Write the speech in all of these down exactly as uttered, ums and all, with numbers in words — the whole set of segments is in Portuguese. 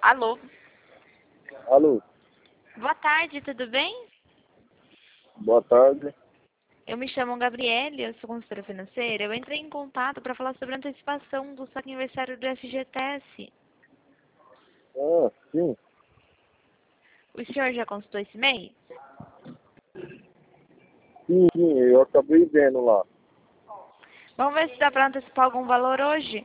Alô? Alô, Boa tarde, tudo bem? boa tarde. Eu me chamo Gabriele, eu sou consultora financeira. Eu entrei em contato para falar sobre a antecipação do saque aniversário do F G T S. Ah, sim, O senhor já consultou esse mês? sim, sim, eu acabei vendo lá. Vamos ver se dá para antecipar algum valor hoje?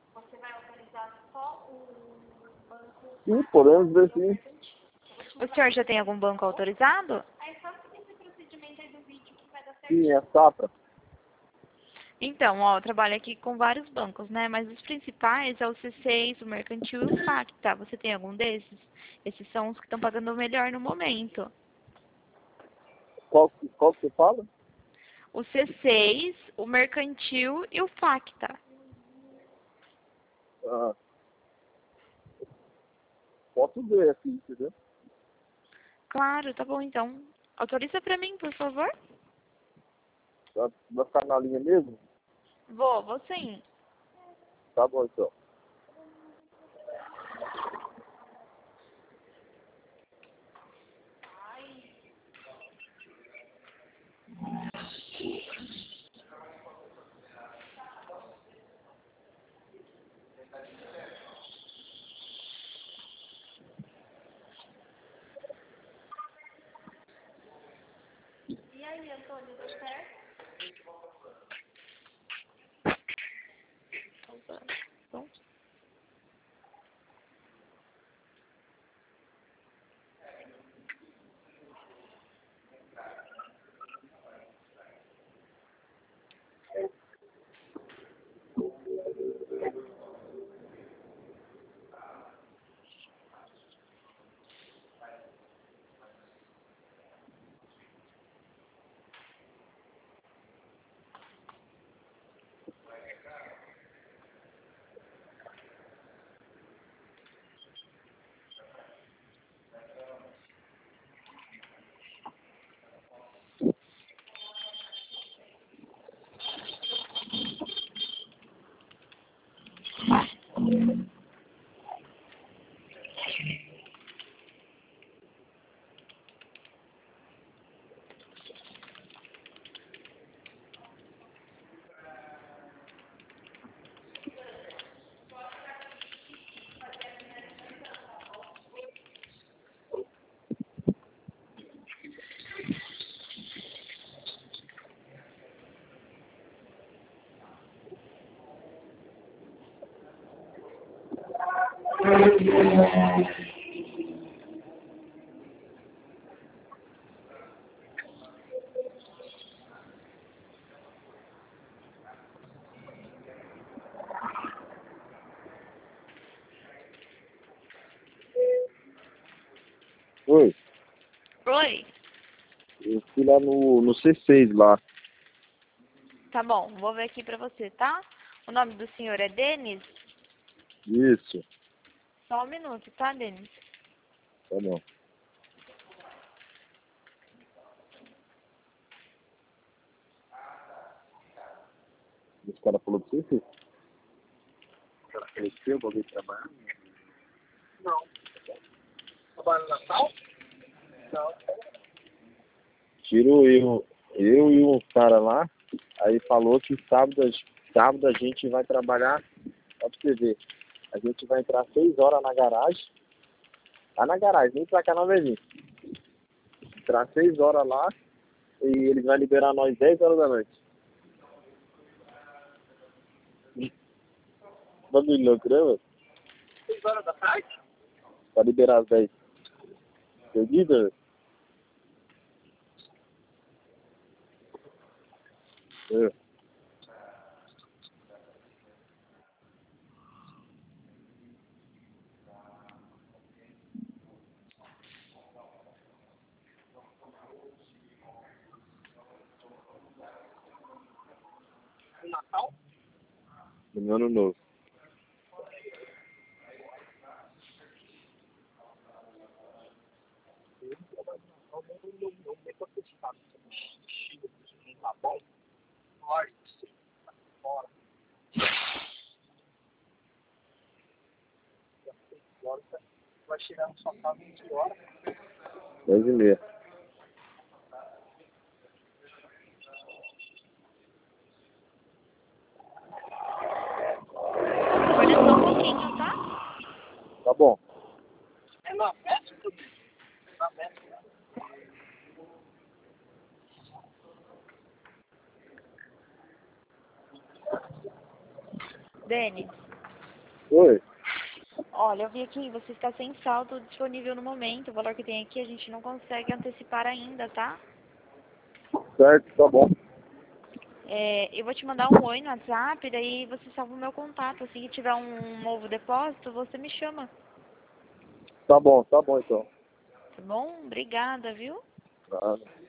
Sim, podemos ver sim. O senhor já tem algum banco autorizado? Sim, é safra. Então, ó, eu trabalho aqui com vários bancos, né? Mas os principais é o C seis, o Mercantil e o Facta. Você tem algum desses? Esses são os que estão pagando melhor no momento. Qual, que- qual que você fala? O C seis, o Mercantil e o Facta. Ah, posso ver aqui, entendeu? Claro, tá bom então. Autoriza pra mim, por favor? Vai vai ficar na linha mesmo? Vou, vou sim. Tá bom, então. E aí, Antônio, deu certo? Bom. Oi, Oi, eu fui lá no, no C seis lá. tá bom, vou ver aqui pra você, tá? O nome do senhor é Denis? Isso, Só um minuto, tá, Denis? tá bom. Esse cara falou pra você, filho? O cara cresceu, o bagulho de trabalhar? Trabalho no Natal? Não. Tiro eu, eu e um cara lá, aí falou que sábado, a- sábado a gente vai trabalhar, ó pra você ver, a gente vai entrar seis horas na garagem, lá na garagem, nem pra cá não vai vir. Entrar seis horas lá e ele vai liberar nós dez horas da noite. Bagulho louco, né, mano? Seis horas da tarde? Pra liberar as dez. Acredita? É. No Natal? No ano novo. Não, não, não, não, nem pra testar. Bexiga, não tá bom. Forte. Fora. Já seis horas, tá? vai chegar na sua casa em que hora? dez e meia. Olha só um pouquinho, tá? Tá bom. É na festa? Na festa. Denis, Oi. olha, eu vi aqui, você está sem saldo disponível no momento. O valor que tem aqui a gente não consegue antecipar ainda, tá? Certo, tá bom. É, eu vou te mandar um oi no WhatsApp, daí você salva o meu contato. Assim que tiver um novo depósito, você me chama, Tá bom, tá bom então. tá bom? Obrigada, viu? Nada.